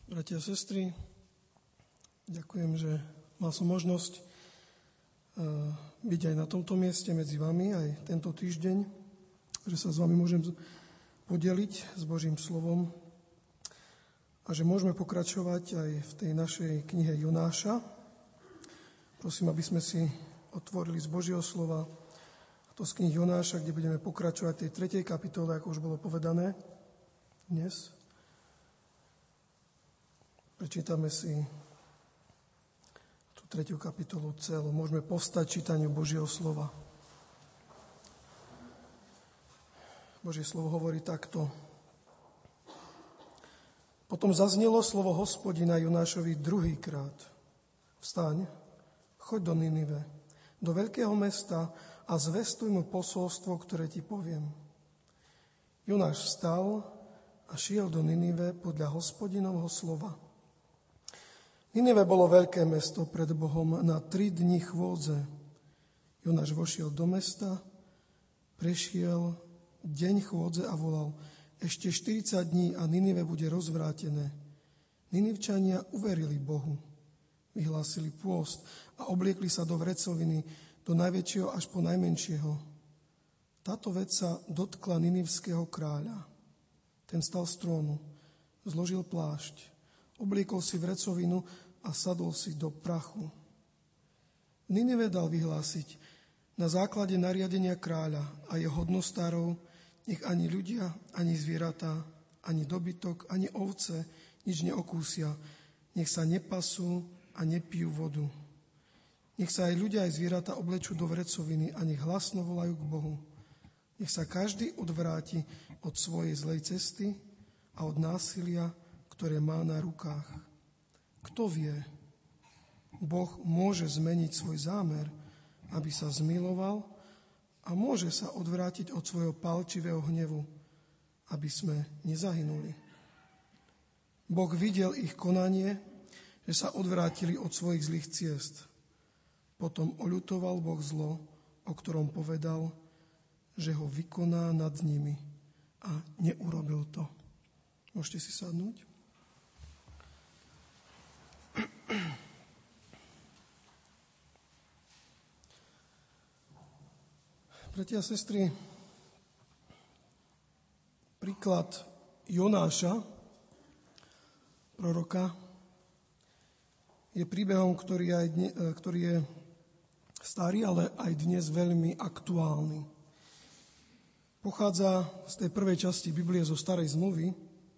Bratia a sestry, ďakujem, že mal som možnosť byť aj na tomto mieste medzi vami aj tento týždeň, že sa s vami môžem podeliť s Božím slovom a že môžeme pokračovať aj v tej našej knihe Jonáša. Prosím, aby sme si otvorili z Božieho slova to z knihy Jonáša, kde budeme pokračovať v tej 3. kapitole, ako už bolo povedané dnes. Prečítame si tú 3. kapitolu celú. Môžeme povstať čítaniu Božieho slova. Božie slovo hovorí takto. Potom zaznelo slovo Hospodina Jonášovi druhýkrát. Vstaň, choď do Ninive, do veľkého mesta a zvestuj mu posolstvo, ktoré ti poviem. Jonáš vstal a šiel do Ninive podľa Hospodinovho slova. Ninive bolo veľké mesto pred Bohom na 3 dni chôdze. Jonáš vošiel do mesta, prešiel deň chôdze a volal: ešte 40 dní a Ninive bude rozvrátené. Ninivčania uverili Bohu, vyhlásili pôst a obliekli sa do vrecoviny, do najväčšieho až po najmenšieho. Táto vec sa dotkla ninivského kráľa. Ten stal z trónu, zložil plášť, obliekol si vrecovinu a sadol si do prachu. Ninive dal vyhlásiť: na základe nariadenia kráľa a jeho hodnostárov nech ani ľudia, ani zvieratá, ani dobytok, ani ovce nič neokúsia. Nech sa nepasú a nepijú vodu. Nech sa aj ľudia, aj zvieratá oblečú do vrecoviny a nech hlasno volajú k Bohu. Nech sa každý odvráti od svojej zlej cesty a od násilia, ktoré má na rukách. Kto vie, Boh môže zmeniť svoj zámer, aby sa zmiloval, a môže sa odvrátiť od svojho pálčivého hnevu, aby sme nezahynuli. Boh videl ich konanie, že sa odvrátili od svojich zlých ciest. Potom oľutoval Boh zlo, o ktorom povedal, že ho vykoná nad nimi, a neurobil to. Môžete si sadnúť? Bratia a sestry, príklad Jonáša, proroka, je príbehom, ktorý je starý, ale aj dnes veľmi aktuálny. Pochádza z tej prvej časti Biblie, zo Starej zmluvy,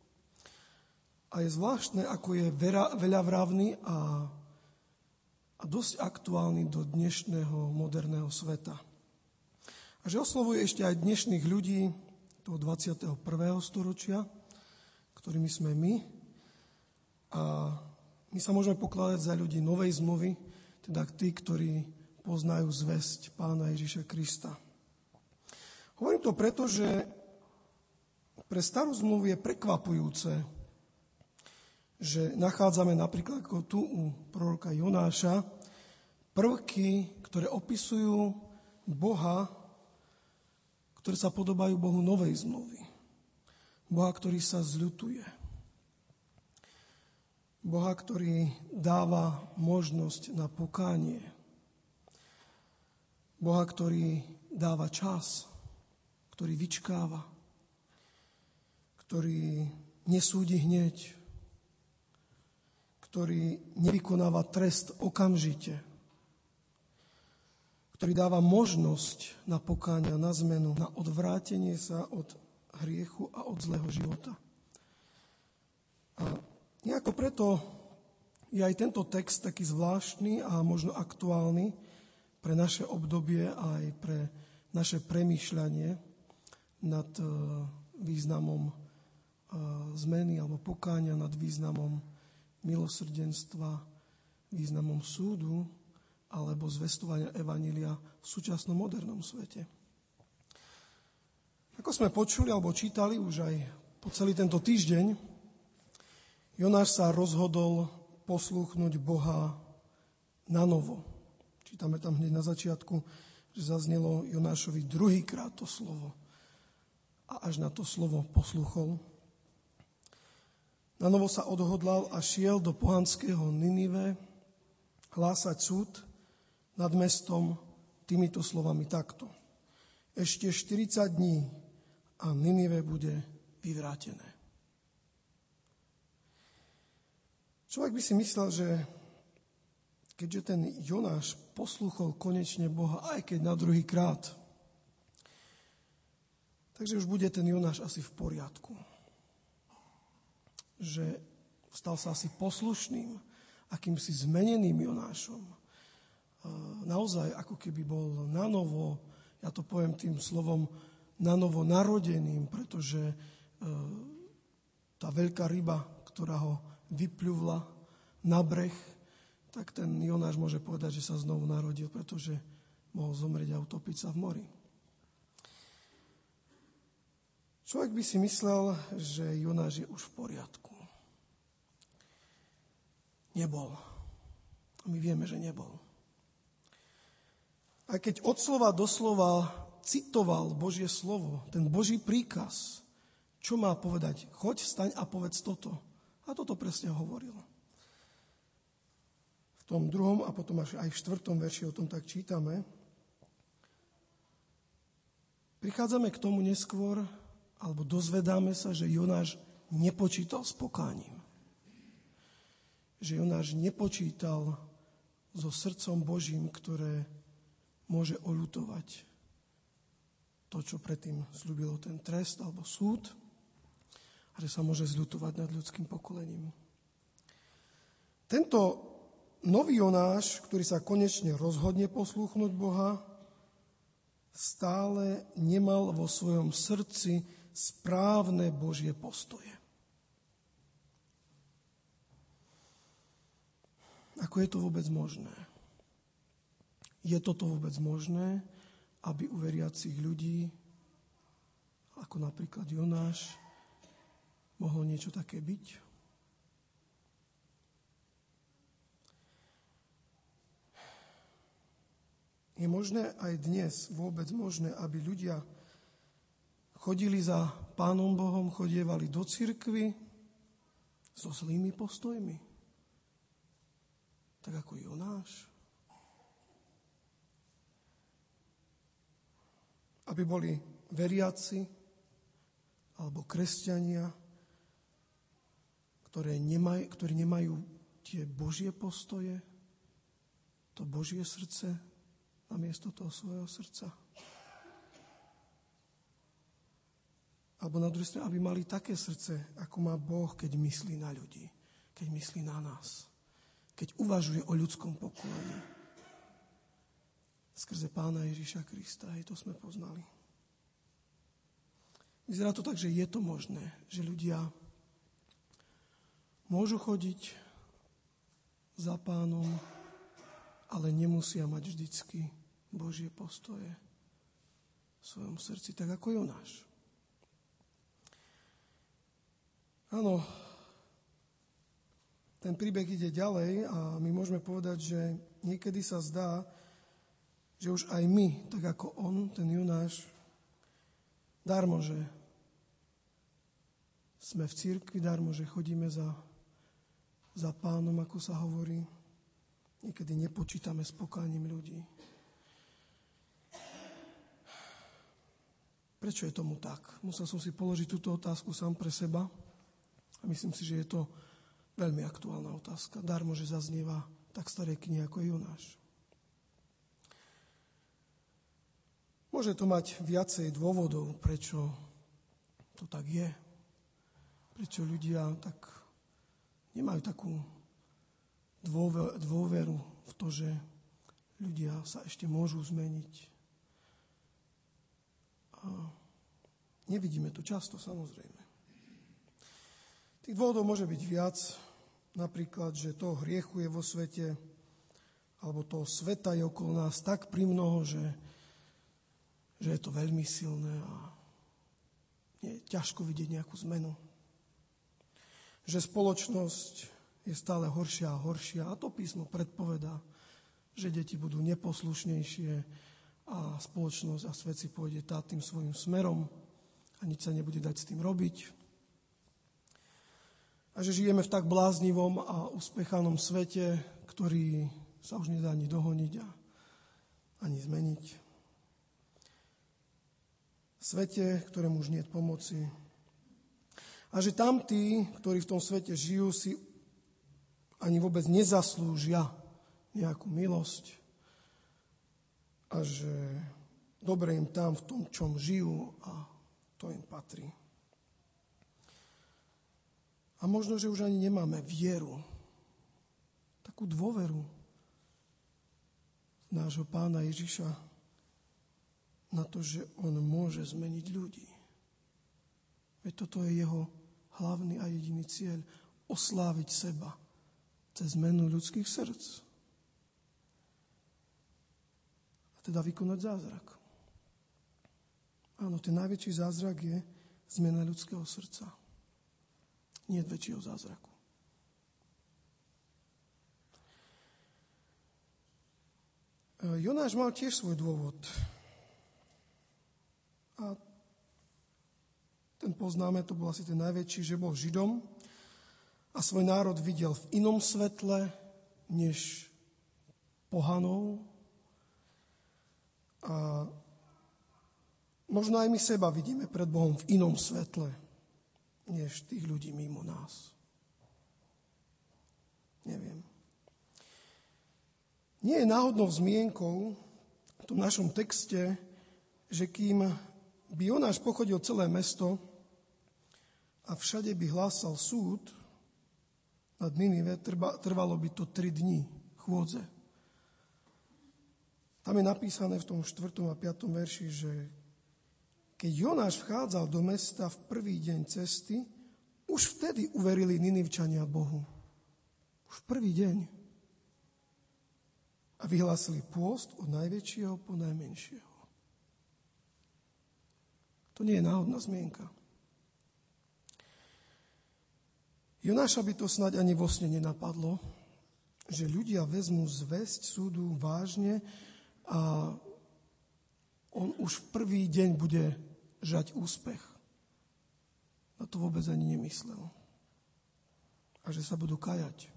a je zvláštne, ako je veľavravný a dosť aktuálny do dnešného moderného sveta. A že oslovuje ešte aj dnešných ľudí toho 21. storočia, ktorými sme my. A my sa môžeme pokladať za ľudí novej zmluvy, teda tí, ktorí poznajú zvesť Pána Ježiša Krista. Hovorím to preto, že pre starú zmluvu je prekvapujúce, že nachádzame napríklad ako tu u proroka Jonáša prvky, ktoré opisujú Boha, ktoré sa podobajú Bohu novej zmluvy. Boha, ktorý sa zľutuje. Boha, ktorý dáva možnosť na pokánie. Boha, ktorý dáva čas, ktorý vyčkáva, ktorý nesúdi hneď, ktorý nevykonáva trest okamžite, ktorý dáva možnosť na pokánie, na zmenu, na odvrátenie sa od hriechu a od zlého života. A nejako preto je aj tento text taký zvláštny a možno aktuálny pre naše obdobie a aj pre naše premýšľanie nad významom zmeny alebo pokánia, nad významom milosrdenstva, významom súdu alebo zvestovania evanjelia v súčasnom modernom svete. Ako sme počuli alebo čítali už aj po celý tento týždeň, Jonáš sa rozhodol poslúchnuť Boha na novo. Čítame tam hneď na začiatku, že zaznelo Jonášovi druhýkrát to slovo. A až na to slovo poslúchol. Nanovo sa odhodlal a šiel do pohanského Ninive hlásať súd nad mestom týmito slovami takto. Ešte 40 dní a Ninive bude vyvrátené. Človek by si myslel, že keďže ten Jonáš poslúchol konečne Boha, aj keď na druhý krát, takže už bude ten Jonáš asi v poriadku. Že stal sa asi poslušným, akýmsi zmeneným Jonášom. Naozaj ako keby bol nanovo, ja to poviem tým slovom, nanovo narodeným, pretože tá veľká ryba, ktorá ho vypľuvla na breh, tak ten Jonáš môže povedať, že sa znovu narodil, pretože mohol zomrieť a utopiť sa v mori. Človek by si myslel, že Jonáš je už v poriadku. Nebol. A my vieme, že nebol. Aj keď od slova do slova citoval Božie slovo, ten Boží príkaz, čo má povedať? Choď, vstaň a povedz toto. A toto presne hovoril. V tom 2. a potom až aj v 4. verši o tom tak čítame. Prichádzame k tomu neskôr, alebo dozvedáme sa, že Jonáš nepočítal s pokáním. Že Jonáš nepočítal so srdcom Božím, ktoré môže oľutovať to, čo predtým sľúbilo ten trest alebo súd, a že sa môže zľutovať nad ľudským pokolením. Tento nový Jonáš, ktorý sa konečne rozhodne poslúchnuť Boha, stále nemal vo svojom srdci správne Božie postoje. Ako je to vôbec možné? Je toto vôbec možné, aby u veriacich ľudí, ako napríklad Jonáš, mohlo niečo také byť? Je možné aj dnes vôbec možné, aby ľudia chodili za Pánom Bohom, chodievali do cirkvi so zlými postojmi? Tak ako Jonáš? Aby boli veriaci alebo kresťania, ktorí nemajú tie Božie postoje, to Božie srdce namiesto toho svojho srdca. Alebo na druhej strane, aby mali také srdce, ako má Boh, keď myslí na ľudí, keď myslí na nás, keď uvažuje o ľudskom pokolení. Skrze Pána Ježiša Krista, to sme poznali. Vyzerá to tak, že je to možné, že ľudia môžu chodiť za Pánom, ale nemusia mať vždycky Božie postoje v svojom srdci, tak ako Jonáš. Áno, ten príbeh ide ďalej a my môžeme povedať, že niekedy sa zdá, že už aj my, tak ako on, ten Jonáš, darmo, že sme v cirkvi, darmo, že chodíme za Pánom, ako sa hovorí, niekedy nepočítame s pokáním ľudí. Prečo je tomu tak? Musel som si položiť túto otázku sám pre seba a myslím si, že je to veľmi aktuálna otázka. Darmo, že zaznieva tak starej knihy ako Jonáš. Môže to mať viacej dôvodov, prečo to tak je. Prečo ľudia tak nemajú takú dôveru v to, že ľudia sa ešte môžu zmeniť. A nevidíme to často, samozrejme. Tých dôvodov môže byť viac, napríklad, že toho hriechu je vo svete, alebo toho sveta je okolo nás tak primnoho, že je to veľmi silné a je ťažko vidieť nejakú zmenu. Že spoločnosť je stále horšia a horšia a to písmo predpovedá, že deti budú neposlušnejšie a spoločnosť a svet si pôjde tým svojím smerom a nič sa nebude dať s tým robiť. A že žijeme v tak bláznivom a uspechanom svete, ktorý sa už nedá ani dohoniť a ani zmeniť. Svete, ktorému už nie je pomoci. A že tam tí, ktorí v tom svete žijú, si ani vôbec nezaslúžia nejakú milosť. A že dobre im tam v tom, čom žijú, a to im patrí. A možno, že už ani nemáme vieru, takú dôveru nášho Pána Ježiša na to, že on môže zmeniť ľudí. Veď toto je jeho hlavný a jediný cieľ, osláviť seba cez zmenu ľudských srdc. A teda vykonať zázrak. Áno, ten najväčší zázrak je zmena ľudského srdca. Nie je väčšieho zázraku. Jonáš mal tiež svoj dôvod. A ten poznáme, to bol asi ten najväčší, že bol Židom a svoj národ videl v inom svetle než pohanov. A možno aj my seba vidíme pred Bohom v inom svetle než tých ľudí mimo nás. Neviem. Nie je náhodnou zmienkou v tom našom texte, že kým by Jonáš pochodil celé mesto a všade by hlásal súd nad Ninive, trvalo by to 3 dní chôdze. Tam je napísané v tom 4. a 5. verši, že keď Jonáš vchádzal do mesta v prvý deň cesty, už vtedy uverili Ninivčania Bohu. Už prvý deň. A vyhlásili pôst od najväčšieho po najmenšieho. To nie je náhodná zmienka. Jonáša by to snáď ani vo sne nenapadlo, že ľudia vezmú zvesť súdu vážne a on už v prvý deň bude žať úspech. Na to vôbec ani nemyslel. A že sa budú kajať.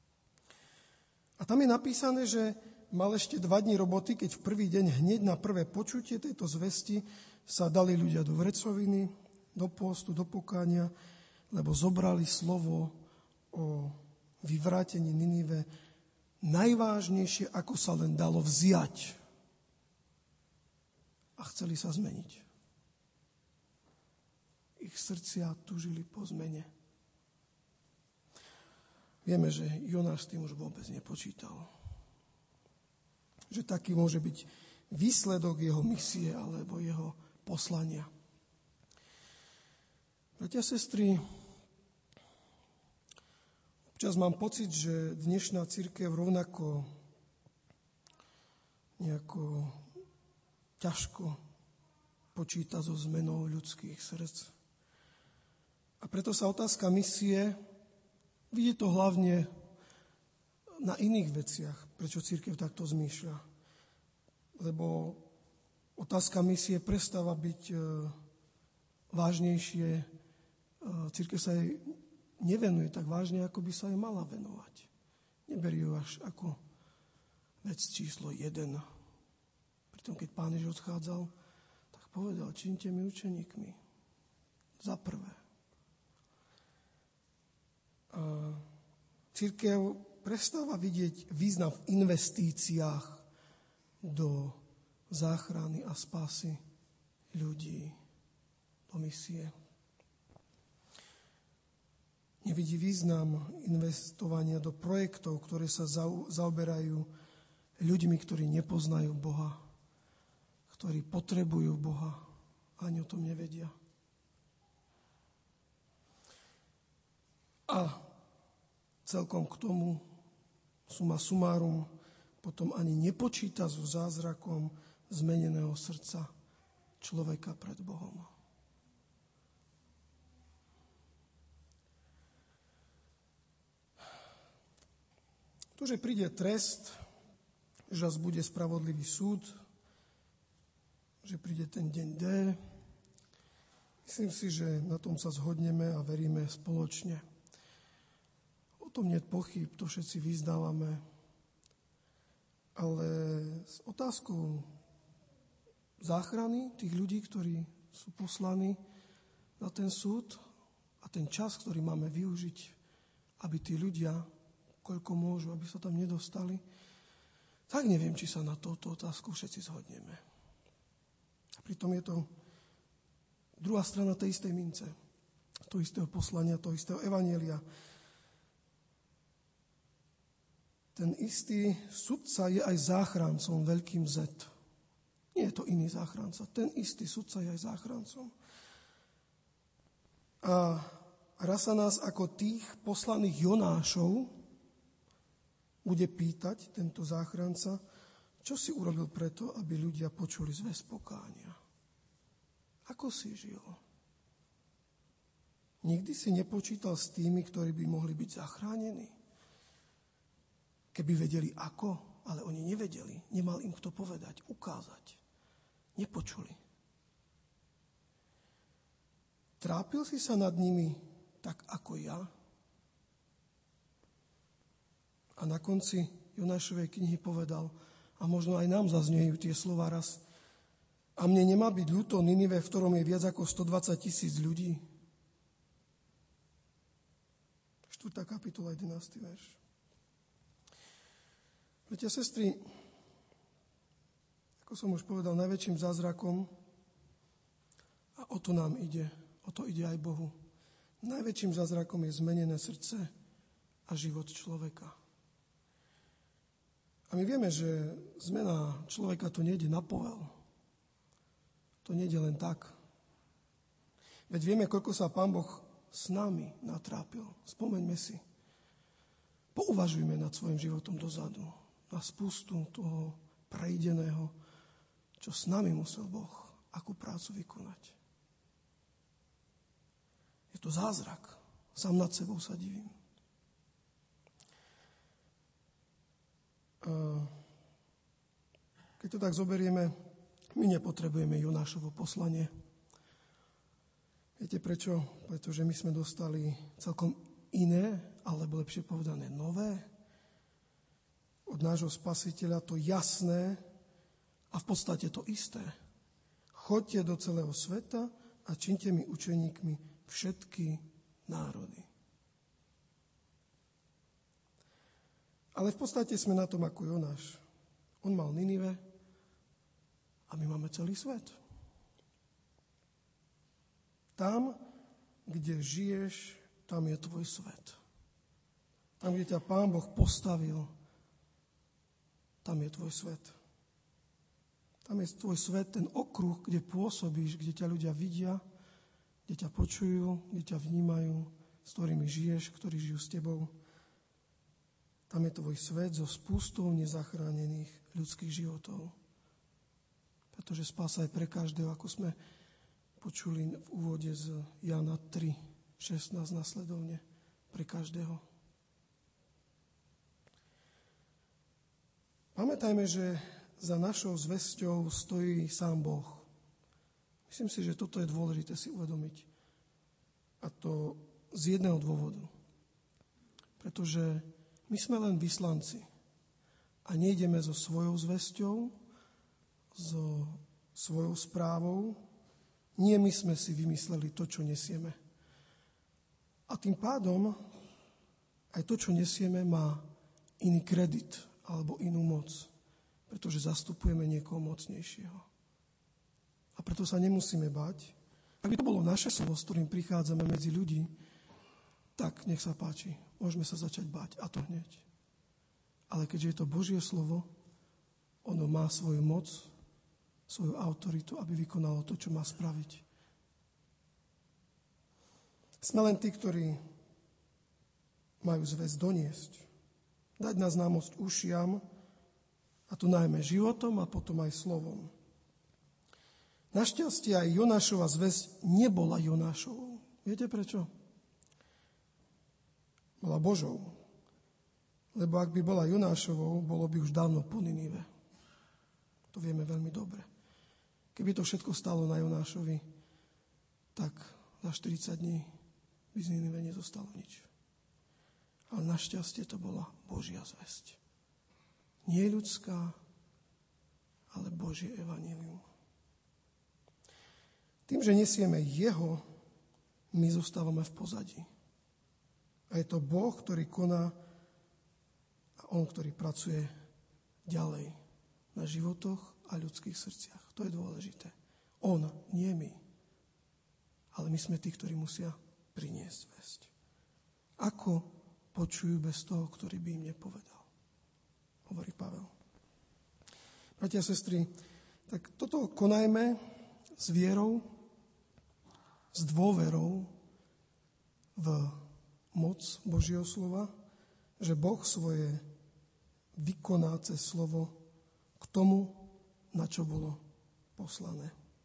A tam je napísané, že mal ešte 2 dni roboty, keď v prvý deň hneď na prvé počutie tejto zvesti sa dali ľudia do vrecoviny, do pôstu, do pokánia, lebo zobrali slovo o vyvrátení Ninive najvážnejšie, ako sa len dalo vziať. A chceli sa zmeniť. Ich srdcia túžili po zmene. Vieme, že Jonáš s tým už vôbec nepočítal. Že taký môže byť výsledok jeho misie alebo jeho poslania. Bratia, sestry, občas mám pocit, že dnešná cirkev rovnako nejako ťažko počíta so zmenou ľudských srdc. A preto sa otázka misie vidie to hlavne na iných veciach, prečo cirkev takto zmýšľa. Lebo otázka misie prestáva byť vážnejšie. Cirkev sa jej nevenuje tak vážne, ako by sa jej mala venovať. Neberie ju až ako vec číslo 1. Pritom, keď Pán Ježiš odchádzal, tak povedal, čiňte mi učeníkmi. Za prvé. Cirkev prestáva vidieť význam v investíciách do záchrany a spásy ľudí, do misie. Nevidí význam investovania do projektov, ktoré sa zaoberajú ľuďmi, ktorí nepoznajú Boha, ktorí potrebujú Boha, ani o tom nevedia. A celkom k tomu, summa summarum, potom ani nepočíta so zázrakom zmeneného srdca človeka pred Bohom. To, že príde trest, že raz bude spravodlivý súd, že príde ten deň D, myslím si, že na tom sa zhodneme a veríme spoločne. O tom nie je pochyb, to všetci vyznávame. Ale s otázkou záchrany tých ľudí, ktorí sú poslaní na ten súd a ten čas, ktorý máme využiť, aby tí ľudia, koľko môžu, aby sa tam nedostali, tak neviem, či sa na túto otázku všetci zhodneme. A pritom je to druhá strana tej istej mince, toho istého poslania, toho istého evanjelia. Ten istý sudca je aj záchrancom veľkým Z. Nie je to iný záchranca. Ten istý sudca je aj záchrancom. A raz sa nás ako tých poslaných Jonášov bude pýtať tento záchranca, čo si urobil preto, aby ľudia počuli zvesť pokánia. Ako si žil? Nikdy si nepočítal s tými, ktorí by mohli byť zachránení? Keby vedeli ako, ale oni nevedeli. Nemal im kto povedať, ukázať. Nepočuli. Trápil si sa nad nimi tak ako ja? A na konci Jonášovej knihy povedal, a možno aj nám zazniejú tie slová raz, a mne nemá byť ľúto Ninive, v ktorom je viac ako 120 000 ľudí. 4. kapitola, 11. verš. Bratia, sestry, ako som už povedal, najväčším zázrakom, a o to nám ide, o to ide aj Bohu, najväčším zázrakom je zmenené srdce a život človeka. A my vieme, že zmena človeka to nejde na povel. To nejde len tak. Veď vieme, koľko sa Pán Boh s nami natrápil. Spomeňme si. Pouvažujme nad svojim životom dozadu. Na spustu toho prejdeného, čo s nami musel Boh, akú prácu vykonať. Je to zázrak. Sám nad sebou sa divím. Keď to tak zoberieme, my nepotrebujeme Jonášovo poslanie. Viete prečo? Pretože my sme dostali celkom iné, alebo lepšie povedané nové, od nášho Spasiteľa to jasné a v podstate to isté. Choďte do celého sveta a čiňte mi učeníkmi všetky národy. Ale v podstate sme na tom ako Jonáš. On mal Ninive a my máme celý svet. Tam, kde žiješ, tam je tvoj svet. Tam, kde ťa Pán Boh postavil, tam je tvoj svet. Tam je tvoj svet, ten okruh, kde pôsobíš, kde ťa ľudia vidia, kde ťa počujú, kde ťa vnímajú, s ktorými žiješ, ktorí žijú s tebou. Tam je tvoj svet so spústou nezachránených ľudských životov. Pretože spása je pre každého, ako sme počuli v úvode z Jána 3:16 nasledovne. Pre každého. Pamätajme, že za našou zvesťou stojí sám Boh. Myslím si, že toto je dôležité si uvedomiť. A to z jedného dôvodu. Pretože my sme len vyslanci a nejdeme so svojou zvesťou, so svojou správou. Nie my sme si vymysleli to, čo nesieme. A tým pádom aj to, čo nesieme, má iný kredit alebo inú moc, pretože zastupujeme niekoho mocnejšieho. A preto sa nemusíme báť. Ak by to bolo naše slovo, s ktorým prichádzame medzi ľudí, tak nech sa páči, môžeme sa začať báť, a to hneď. Ale keďže je to Božie slovo, ono má svoju moc, svoju autoritu, aby vykonalo to, čo má spraviť. Sme len tí, ktorí majú zvesť doniesť, dať na známosť ušiam, a to najmä životom a potom aj slovom. Našťastie aj Jonášova zvesť nebola Jonášovou. Viete prečo? Bola Božou. Lebo ak by bola Jonášovou, bolo by už dávno po Ninive. To vieme veľmi dobre. Keby to všetko stalo na Jonášovi, tak za 40 dní by z Ninive nezostalo nič. A Ale našťastie to bola Božia zvesť. Nie ľudská, ale Božie evanjelium. Tým, že nesieme jeho, my zostávame v pozadí. A je to Boh, ktorý koná a on, ktorý pracuje ďalej na životoch a ľudských srdciach. To je dôležité. On, nie my. Ale my sme tí, ktorí musia priniesť zvesť. Ako počujú bez toho, ktorý by im nepovedal? Hovorí Pavel. Bratia a sestry, tak toto konajme s vierou, s dôverou v moc Božieho slova, že Boh svoje vykoná cez slovo k tomu, na čo bolo poslané.